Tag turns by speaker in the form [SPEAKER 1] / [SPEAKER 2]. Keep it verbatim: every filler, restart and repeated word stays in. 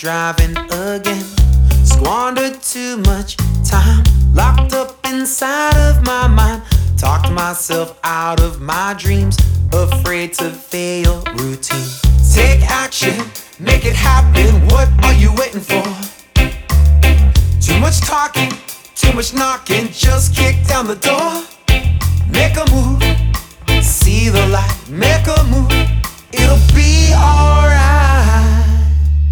[SPEAKER 1] driving again. Squandered too much time, locked up inside of my mind. Talked myself out of my dreams, afraid to fail routine. Take action, make it happen, what are you waiting for? Too much talking, too much knocking, just kick down the door. Make a move, see the light, make a move, it'll be alright.